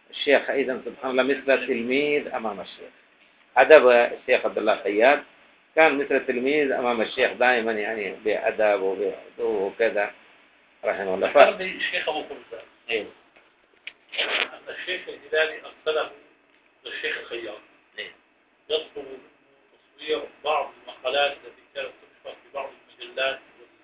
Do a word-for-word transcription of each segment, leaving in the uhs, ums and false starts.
الشيخ أيضا سبحان الله مثل تلميذ أمام الشيخ. أدب الشيخ عبد الله خياط كان مثل تلميذ أمام الشيخ دائما، يعني بأدب وبهدوء وكذا رحمه الله. ذكرني الشيخ أبو خلفان أن الشيخ الهلالي أرسله للشيخ الخياط يطلب تصوير بعض المقالات التي كانت تنشر في بعض المجلات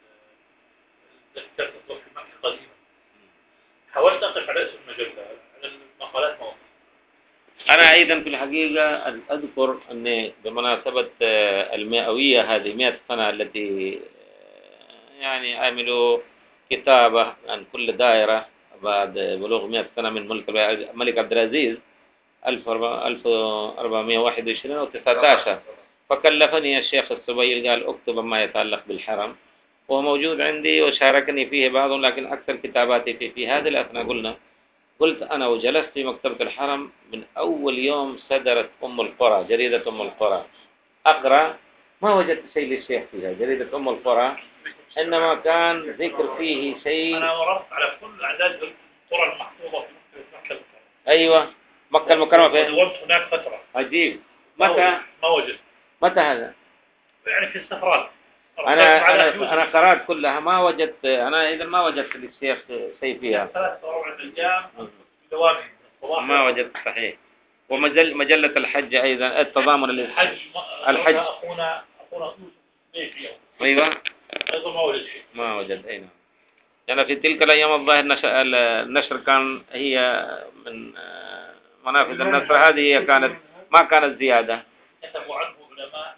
التي كانت تصدر في مكة قديما. حاولت أقف على اسم المجلة، على المقالات ما وصلت. أنا أيضا في الحقيقة أذكر أن بمناسبة المئوية هذه مئة سنة التي يعني عملوا كتابة عن كل دائرة بعد بلوغ مئة سنة من ملك الملك عبد العزيز ألف وأربعمائة وواحد وعشرين أو تسعة عشر، فكلفني الشيخ السبيل قال اكتب ما يتعلق بالحرم، وهو موجود عندي وشاركني فيه بعض، لكن أكثر كتاباتي في, في هذه الأثناء قلنا قلت أنا وجلست في مكتبة الحرم من أول يوم صدرت أم القرى جريدة أم القرى أقرأ، ما وجدت شيء للشيخ فيها جريدة أم القرى، إنما كان ذكر فيه شيء. أنا مررت على كل أعداد القرى المحفوظة في مكة. أيوة مكة المكرمة في دورت هناك فترة. عجيب. متى؟ ما وجدت. متى هذا؟ يعني في السفرات. أنا أنا أنا قرأت كلها ما وجدت، أنا إذا ما وجدت للشيخ شيء فيها. ثلاث أو أربع أيام دوامي. ما وجدت صحيح. ومجل مجلة الحج أيضا التضامن الحج الحج أخونا أخونا يوسف. أيوة. أيضا ما وجد شيء. ما وجد أين. يعني في تلك الأيام الظاهر النشر كان هي من منافذ النشر هذه هي كانت ما كانت زيادة. كتبوا عنه علماء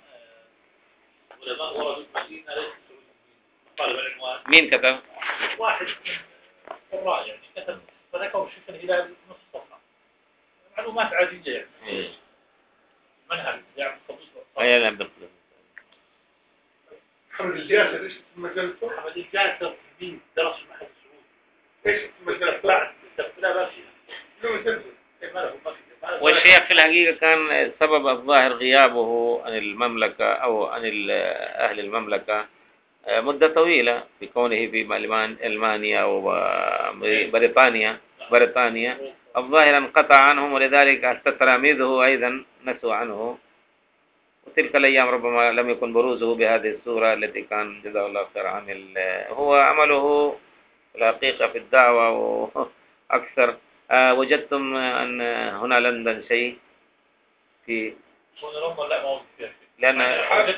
علماء وردوا المدينة ليس طالب العنوان. مين كتب؟ واحد من القراء يعني كتب فذكروا الشيخ الهلالي نص صفحة. معلومات عادية يعني. منهج يعني خطوط. أي لا بالضبط. محمد الجاسر ايش مجلته؟ محمد الجاسر مين درس في معهد السعودي. ايش مجلته؟ بعد لا ما فيها. والشيخ في الحقيقة كان سبب الظاهر غيابه عن المملكة أو عن أهل المملكة مدة طويلة بكونه في ألمانيا وبريطانيا بريطانيا الظاهر انقطع عنهم، ولذلك حتى تلاميذه أيضا نسوا عنه، وتلك الأيام ربما لم يكن بروزه بهذه الصورة التي كان جزاه الله خير عامل. هو عمله الحقيقة في الدعوة وأكثر. آه وجدتم أن هنا لندن شيء في لأن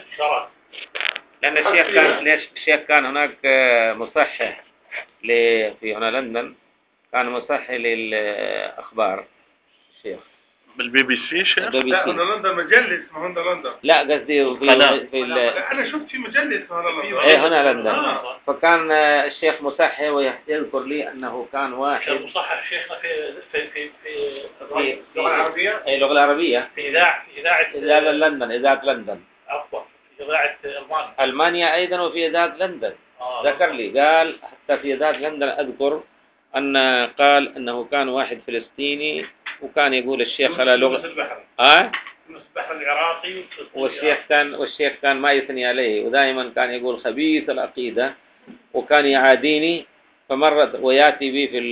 لأن الشيخ كان ليش الشيخ كان هناك مصحح في هنا لندن، كان مصحح للأخبار الشيخ بالبي بي سي شيخ. لا هنا لندن مجلة اسمها هنا لندن. لا قصدي في في أنا شفت في مجلة اسمها هنا لندن. إيه هنا لندن. آه. فكان الشيخ مصحح ويذكر لي أنه كان واحد. كان مصحح شيخنا في في في في اللغة العربية. أي اللغة العربية. في إذاعة في إذاعة إذاعة لندن إذاعة لندن. عفوا في إذاعة ألمانيا. ألمانيا أيضا وفي إذاعة لندن. آه. ذكر لي قال حتى في إذاعة لندن أذكر أن قال أنه كان واحد فلسطيني وكان يقول الشيخ على لغة البحر. آه البحر العراقي والشيخ كان والشيخ كان ما يثني عليه، ودائما كان يقول خبيث العقيدة، وكان يعاديني، فمرت وياتي بي في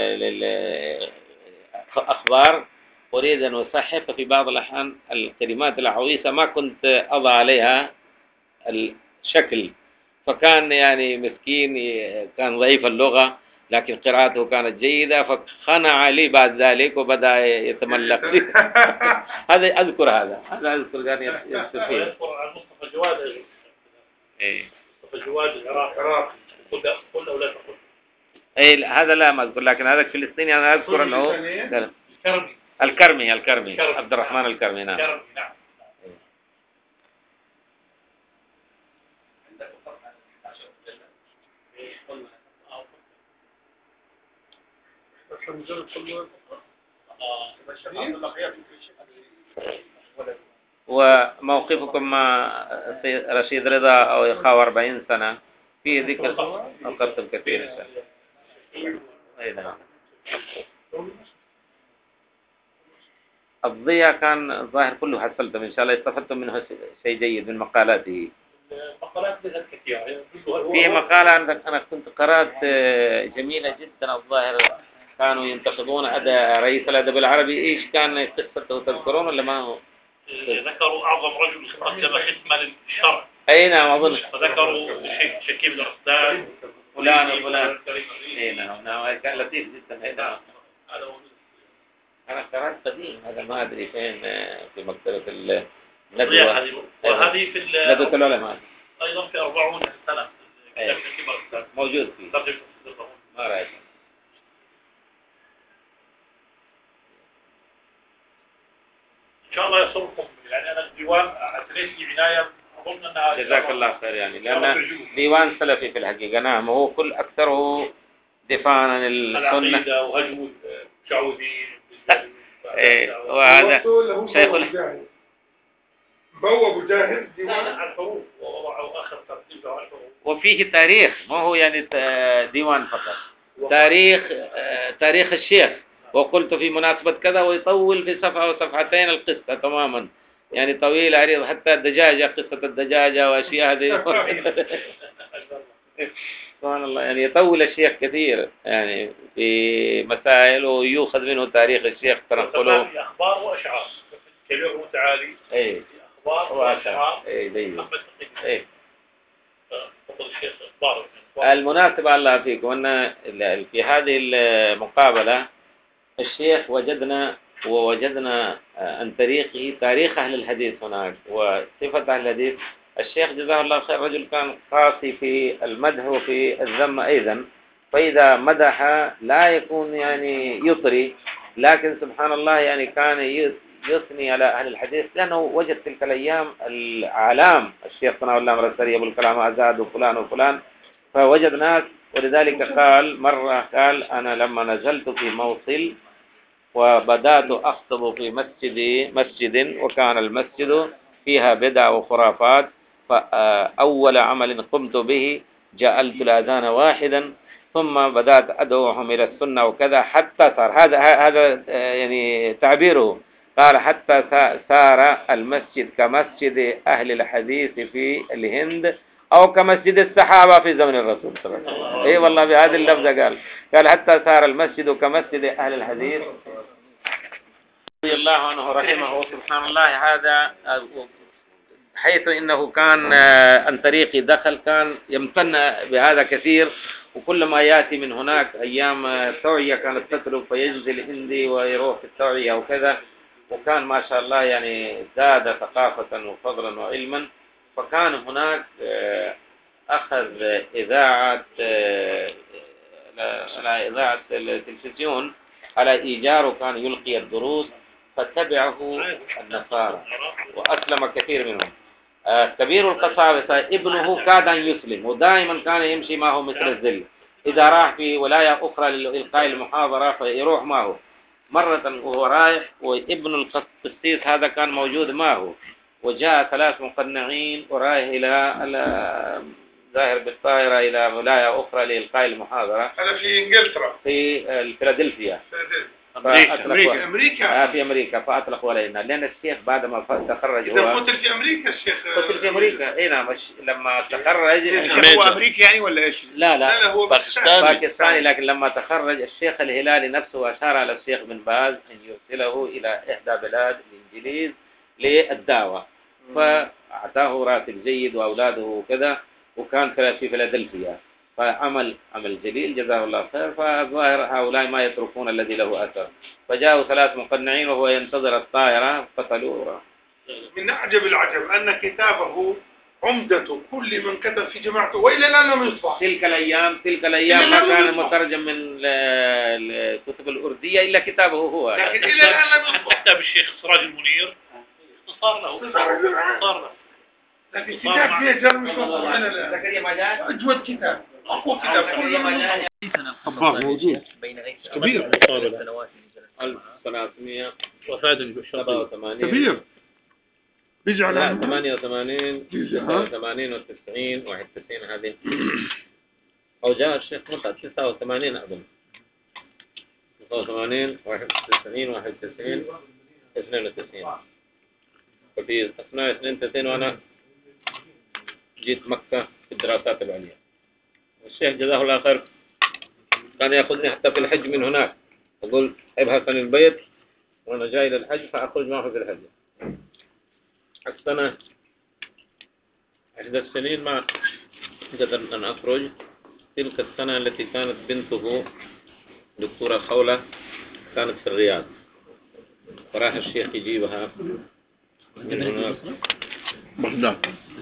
الأخبار أريد أن أصحح، ففي بعض الأحيان الكلمات العويصة ما كنت أضع عليها الشكل، فكان يعني مسكين كان ضعيف اللغة لكن قراءته كانت جيدة، فخنع لي بعد ذلك وبدأ يتملق لي. هذا أذكر هذا هذا أذكر كان يذكر فيه. يذكر عن مصطفى جواد. إيه. مصطفى جواد العراقي. قل قل أو لا تقل. إيه هذا لا ما أذكر، لكن هذا الفلسطيني أنا أذكر أنه الكرمي. الكرمي الكرمي عبد الرحمن الكرمي. نعم. الكرمي نعم. وموقفكم مع رشيد رضا أو يخاو أربعين سنة في ذكر أوقاتكم كثير إن شاء الله. أي نعم. الضياء كان الظاهر كله حصلتم إن شاء الله، استفدتم منه شيء جيد من مقالاته. مقالات لها كثيرة. في مقالة عندك أنا كنت قرأت جميلة جدا الظاهر كانوا ينتقدون أداء رئيس الأدب العربي. إيش كان قصته تذكرون ولا ما هو؟ ذكروا أعظم رجل قدم خدمة للشرع. أي نعم أظن. فذكروا الشيخ شكيب الأستاذ فلان وفلان. أي نعم نعم كان لطيف جدا. أي نعم. أنا قرأت قديم هذا ما أدري فين في مكتبة الندوة. وهذه في ندوة العلماء. أيضا في أربعون سنة. موجود فيه. ما رأيك؟ إن شاء الله يسركم. يعني أنا الديوان أعتنيت عناية أظن أنها جزاك الله خير. يعني لأن ديوان سلفي في الحقيقة. نعم هو كل أكثره دفاع عن السنة وهجم شعوذين. وهذا شيخ ال بوابوا جاهز ديوان الحروف ووضعوا آخر ترتيب على الحروف. وفيه تاريخ ما هو يعني ديوان فقط. تاريخ تاريخ الشيخ وقلت في مناسبة كذا ويطول في صفحة أو صفحتين القصة تماما. يعني طويل عريض حتى الدجاجة قصة الدجاجة وأشياء هذه. سبحان الله يعني يطول الشيخ كثير يعني في مسائل ويؤخذ منه تاريخ الشيخ تنقله. أخبار وأشعار كبير متعالي. إيه. أخبار وأشعار. إيه جيد. إيه. تفضل الشيخ أخبار. المناسبة الله فيكم أن في هذه المقابلة الشيخ وجدنا ووجدنا عن طريقه تاريخ أهل الحديث هناك وصفة أهل الحديث. الشيخ جزاه الله خير رجل كان قاسي في المدح وفي الذم أيضا. فإذا مدح لا يكون يعني يطري لكن سبحان الله يعني كان يثني على أهل الحديث لأنه وجد تلك الأيام العالم الشيخ ثناء الله مرسري أبو الكلام آزاد وفلان وفلان فوجد ناس. ولذلك قال مرة قال أنا لما نزلت في موصل وبدأت أخطب في مسجد مسجد وكان المسجد فيها بدع وخرافات فأول عمل قمت به جعلت الأذان واحدا ثم بدأت أدعوهم إلى السنة وكذا حتى صار هذا هذا يعني تعبيره. قال حتى صار المسجد كمسجد أهل الحديث في الهند أو كمسجد الصحابة في زمن الرسول صلى الله عليه وسلم. إيه والله بهذه اللفظة قال قال حتى صار المسجد كمسجد أهل الحديث رضي الله عنه رحمه. سبحان الله هذا حيث إنه كان عن طريق دخل كان يمتن بهذا كثير. وكل ما يأتي من هناك أيام التوعية كانت تترك فينزل هندي ويروح في التوعية وكذا. وكان ما شاء الله يعني زاد ثقافة وفضلا وعلما. فكان هناك أخذ إذاعة على إذاعة التلفزيون على إيجار وكان يلقي الدروس فتبعه النصارى وأسلم كثير منهم. كبير القساوسة ابنه كاد أن يسلم ودائما كان يمشي معه مثل الذل. إذا راح في ولاية أخرى لإلقاء المحاضرة فيروح معه. مرة وهو رايح وابن القسيس هذا كان موجود معه وجاء ثلاث مقنعين ورايح إلى ظاهر بالطائرة إلى ولاية أخرى لإلقاء المحاضرة. هذا في إنجلترا في فيلادلفيا. أمريكا أمريكا أمريكا آه في أمريكا فأطلقوا علينا لأن الشيخ بعد ما تخرج إذا قتل في أمريكا الشيخ قتل في أمريكا. إيه نعم لما تخرج هو أمريكي يعني ولا إيش؟ لا لا, لا, لا هو باكستاني. باكستاني لكن لما تخرج الشيخ الهلالي نفسه أشار على الشيخ بن باز أن يرسله إلى إحدى بلاد الإنجليز للدعوة فأعطاه راتب جيد وأولاده وكذا وكان في فيلادلفيا فعمل عمل جليل جزاه الله خير. فظاهر هؤلاء ما يتركون الذي له أثر فجاءوا ثلاث مقنعين وهو ينتظر الطائرة قتلوه. من أعجب العجب أن كتابه عمدة كل من كتب في جماعته وإلى الآن لم يطبع. تلك الأيام تلك الأيام ما كان مترجم من الكتب الأردية إلا كتابه هو. لكن إلى الآن لم يطبع. كتاب الشيخ سراج المنير اختصار له اختصار له لكن كتاب فيه جرم شرطه أجود كتاب أقوى كتاب خبار موجود كبير ألف وثلاثمائة وفاة وسبعة وثمانين كبير بيجي على ثمانية وثمانين تسعة وثمانين وتسعين واحد وتسعين هذه أو جاء الشيخ مطلع تسعة وثمانين أظن تسعة وثمانين واحد وتسعين واحد وتسعين اثنين وتسعين. ففي أثناء اثنين وتسعين وأنا جيت مكة في الدراسات العليا والشيخ جزاه الله خير كان يأخذني حتى في الحج من هناك أقول ابحث عن البيت وأنا جاي للحج فأخرج معه في الحج. السنة إحدى السنين ما قدرت أن أخرج. تلك السنة التي كانت بنته دكتورة خولة كانت في الرياض، فراح الشيخ يجيبها من هناك. بغداد.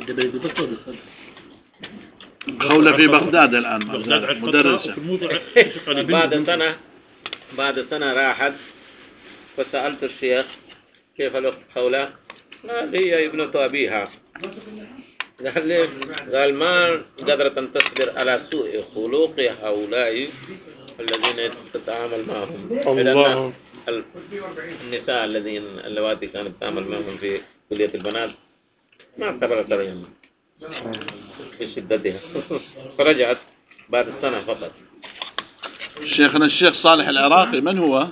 خولة في بغداد الآن مدرسة. بعد سنة بعد سنة راحت، فسألت الشيخ كيف الأخت خولة؟ قال هي ابنة أبيها. قال لي قال ما قدرت أن تصبر على سوء خلق هؤلاء الذين تتعامل معهم. الله. النساء الذين اللواتي كانت تعمل معهم في كلية البنات ما صبرت عليهم في شدتها فرجعت بعد السنة فقط. شيخنا الشيخ صالح العراقي من هو؟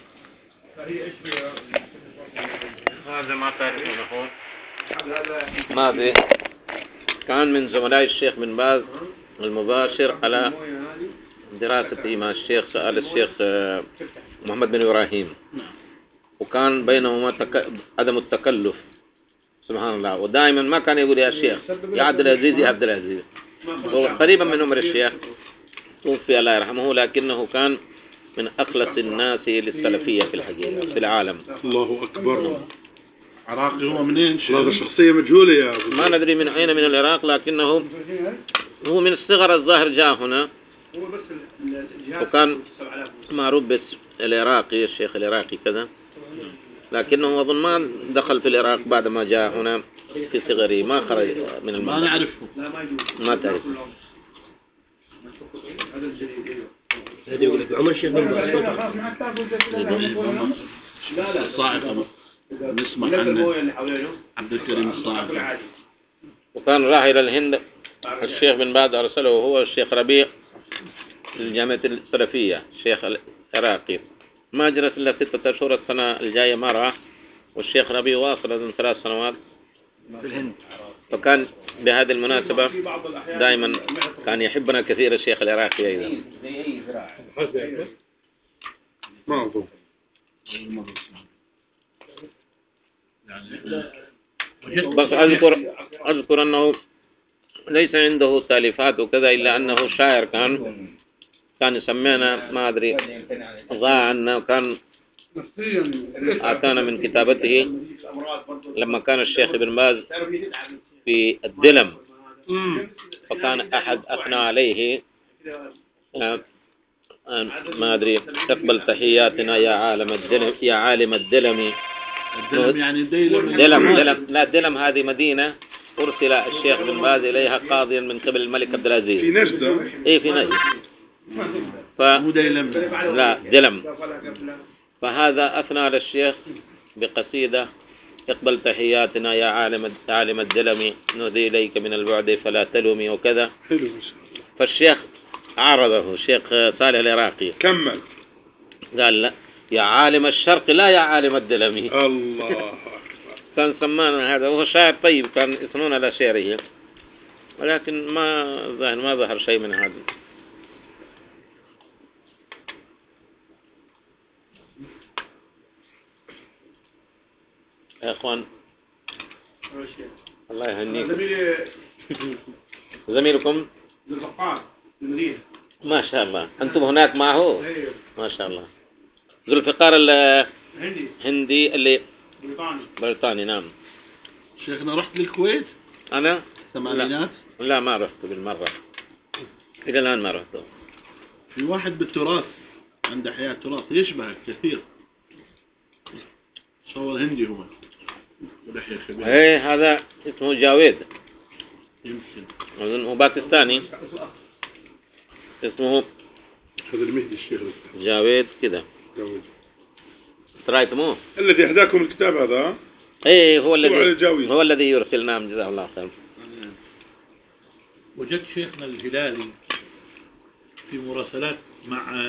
هذا ما تعرفونه. ماضي كان من زملاء الشيخ بن باز المباشر على دراستي مع الشيخ سأل الشيخ محمد بن إبراهيم، وكان بينهما تك... عدم التكلف سبحان الله. ودائما ما كان يقول يا شيخ يا عبد العزيز يا عبد العزيز. وقريبا من عمر الشيخ توفي الله يرحمه، لكنه كان من أخلص الناس للسلفية في الحقيقة في العالم. الله أكبر. عراقي هو منين؟ هذا شخصية مجهولة يا أبو. ما ندري من أين من العراق، لكنه هو من الصغر الظاهر جاء هنا، وكان معروف باسم العراقي الشيخ العراقي كذا، لكنه أظن ما دخل في العراق بعد ما جاء هنا في صغره، ما خرج من المنطقة. ما نعرفه. ما تعرف. هذا يقول لك عمر الشيخ بن باز الصاعقة نسمع عنه عبد الكريم الصاعقة. وكان راح إلى الهند الشيخ بن باز أرسله هو الشيخ ربيع الجامعة السلفية الشيخ العراقي. ما جلس إلا ستة أشهر، السنة الجاية ما راح، والشيخ ربيع واصل من ثلاث سنوات في الهند. فكان بهذه المناسبة دائما كان يحبنا كثير الشيخ العراقي أيضا. ما أظن. بس أذكر أذكر أنه ليس عنده تاليفات وكذا، إلا أنه شاعر كان كان يسمينا ما أدري ضاع عنا، وكان آتانا من كتابته لما كان الشيخ ابن باز في الدلم، فكان أحد أثنى عليه ما أدري تقبل تحياتنا يا عالم الدلم يا عالم الدلم. الدلم يعني دلم. دلم دلم لا دلم هذه مدينة أرسل الشيخ بن باز إليها قاضيا من قبل الملك عبد العزيز في نجدة. إيه في نجدة. ف... لا دلم. فهذا أثنى على الشيخ بقصيدة اقبل تحياتنا يا عالم عالم الدلم نهدي إليك من البعد فلا تلومي وكذا. فالشيخ عارضه الشيخ صالح العراقي كمل قال لا يا عالم الشرق لا يا عالم الدلمي. الله كان سمانا هذا، وهو شاعر طيب كان يثنون على شعره، ولكن ما ظهر ما ظهر شيء من هذا. يا اخوان الله يهنيكم. زميلكم ما شاء الله انتم هناك معه ما شاء الله. ذو الفقار الهندي اللي بريطاني بريطاني نعم. شيخنا رحت للكويت انا ثمانينات؟ لا, لا ما رحت بالمرة، الى الان ما رحت. في واحد بالتراث عنده حياة تراث يشبهك كثير، صور هندي هو ولحية خبير. ايه هذا اسمه جاويد يمكن اظن باكستاني اسمه هذا المهدي الشيخ جاويد كذا. جاويد رايتموه الذي اهداكم الكتاب هذا؟ ايه هو الذي الجاويد. هو الذي يرسل. نعم جزاه الله خير. وجدت شيخنا الهلالي في مراسلات مع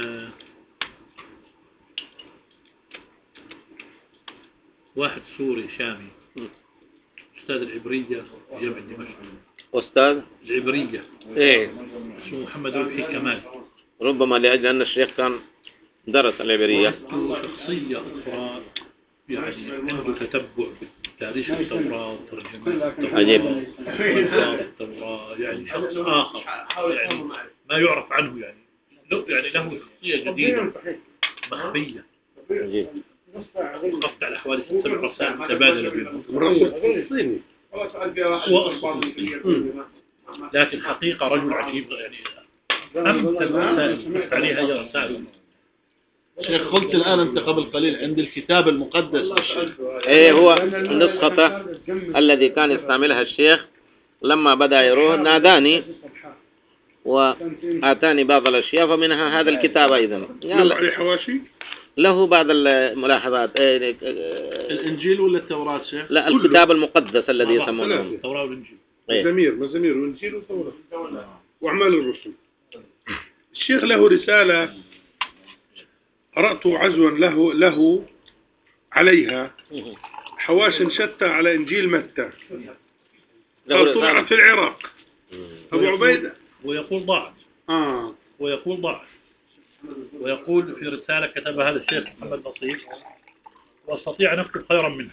واحد سوري شامي أستاذ العبرية جامعة دمشق. أستاذ العبرية إيه اسمه محمد ربحي كمال. ربما لأجل أن الشيخ كان درس العبرية. شخصية أخرى يعني عنده تتبع بتاريخ التوراة وترجمة عجيب. التوراة، يعني شخص آخر يعني ما يعرف عنه، يعني له يعني له شخصية جديدة مخفية. عجيب. وقفت على حوالي ست سبع رسائل متبادلة بينهم. فلسطيني هو أصله فلسطيني، لكن حقيقة رجل عجيب، يعني أمثل الرسائل بس عليها هي رسائل. شيخ قلت الآن أنت قبل قليل عند الكتاب المقدس الشيخ. ايه هو نسخته الذي كان يستعملها الشيخ لما بدأ يروح ناداني وآتاني بعض الأشياء فمنها هذا الكتاب أيضا. له عليه حواشي؟ له بعض الملاحظات. الإنجيل ولا التوراة شيخ؟ لا الكتاب المقدس الذي يسمونه التوراة والإنجيل. مزامير مزامير وإنجيل وتوراة وأعمال الرسل. الشيخ له رسالة قرأت عزوا له له عليها حواش شتى على إنجيل متى طلعت في العراق. أبو عبيدة ويقول ضاعت. آه ويقول ضاعت. ويقول في رسالة كتبها هذا الشيخ محمد نصير واستطيع أن أكتب خيرا منها،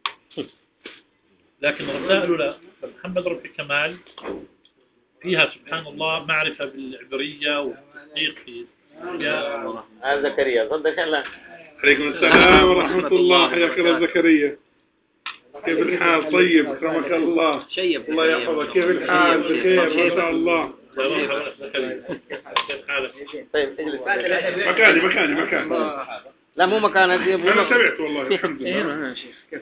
لكن رسائله لا. محمد ربي كمال فيها سبحان الله معرفة بالعبرية وتحقيق في أشياء. هذا زكريا صدق الله. عليكم السلام ورحمة الله. حياك الله زكريا، كيف الحال؟ طيب أكرمك الله. الله يحفظك. كيف الحال؟ بخير ما شاء الله. طيب اجلس. مكاني مكاني مكاني. لا مو مكان هذه. أنا سمعت والله الحمد لله.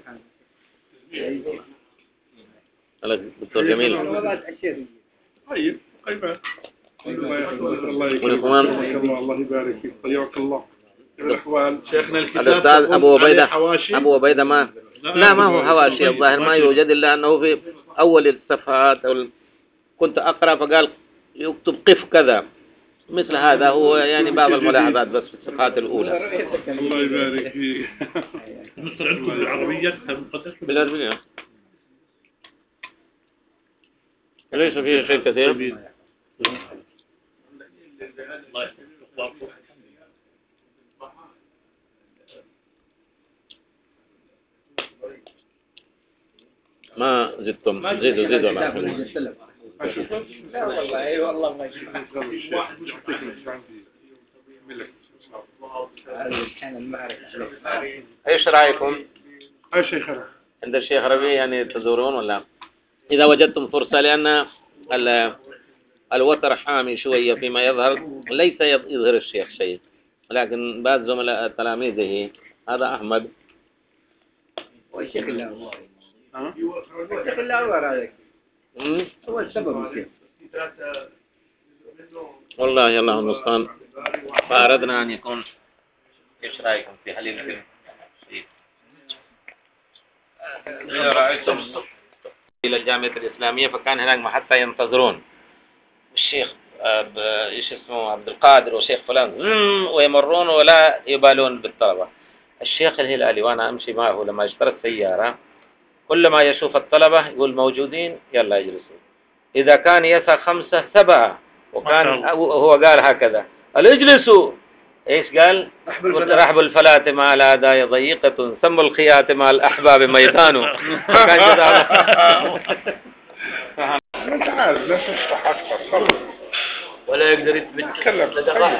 دكتور جميل. طيب طيب الله يحفظك. الله يكرمك. الله الله يبارك فيك. طيبك الله. كيف الأحوال؟ شيخنا الكتاب الأستاذ أبو عبيدة. أبو عبيدة ما لا ما هو حواشي الظاهر ما يوجد إلا أنه في أول الصفحات أو كنت أقرأ فقال يكتب قف كذا مثل هذا. هو يعني بعض الملاحظات بس في الصفحات الأولى. الله يبارك فيك. نصر عندكم بالعربية كتاب مقدس؟ بالعربية ليس فيه شيء كثير. الله يحفظك. ما زدتم زيدوا زيدوا لا لا والله اي والله ما ايش رايكم؟ اي شيخنا عند الشيخ ربيع يعني تزورون ولا اذا وجدتم فرصه؟ لان الوتر حامي شويه فيما يظهر. ليس يظهر الشيخ شيء، لكن بعض زملاء تلاميذه هذا احمد والشيخ الله ها الشيخ الله هذاك هو السبب فيه. والله الله المستعان. فأردنا أن يكون إيش رأيكم في هل يمكن إذا رأيتم إلى الجامعة الإسلامية فكان هناك حتى ينتظرون الشيخ إيش اسمه عبد القادر وشيخ فلان ويمرون ولا يبالون بالطلبة. الشيخ الهلالي وأنا أمشي معه لما اشترى السيارة كل ما يشوف الطلبة يقول موجودين يلا يجلسوا. إذا كان يسع خمسة سبعة وكان هو قال هكذا اجلسوا. إيش قال؟ رحب الفلاتم على أداء ضيقة سموا الخياتم على الأحباب ميدان. كان جزاه أنت عارف لا تفتح أكثر ولا يقدر يتكلم.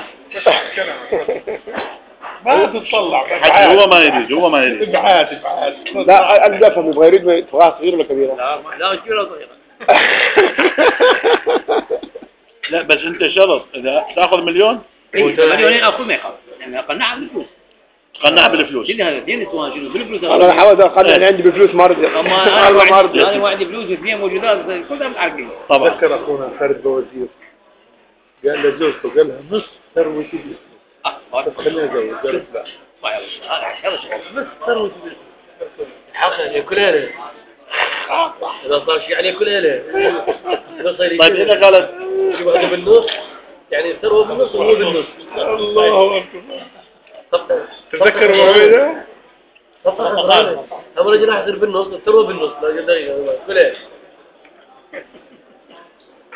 ما تطلع هو ما يريد هو ما يريد ابعاد ابعاد. لا أنا بفهم يبغى يريد فراغ صغير ولا كبيرة؟ لا لا كبيرة صغيرة. لا بس انت شرط اذا تاخذ مليون مليونين اخذ ما يخاف يعني قناعة بالفلوس. قنعها بالفلوس. دين هذا دين تواجهون بالفلوس. أنا حاول أقنع أنا عندي بفلوس ما أرضي. أما أنا ما أرضي. أنا وعندي فلوس اثنين موجودات كلها متعرقين. طبعا. ذكر أخونا خالد بوزير قال لزوجته قال لها نص ثروتي بس خلينا نزوج. قالت لا بس ثروتي حقا ياكل عليه. إذا صار شيء عليه كل عليه. طيب إذا قالت يبغى بالنص يعني الثروة بالنص وهو بالنص. الله أكبر. تذكر موعده؟ طبعا. أبو رجل راح يصير بالنص الثروة بالنص. لا جداً كل عليه.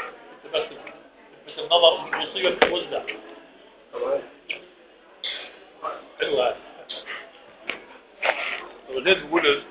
بس النظر المصيبة توزع. حلو هذا. وزيد بيقول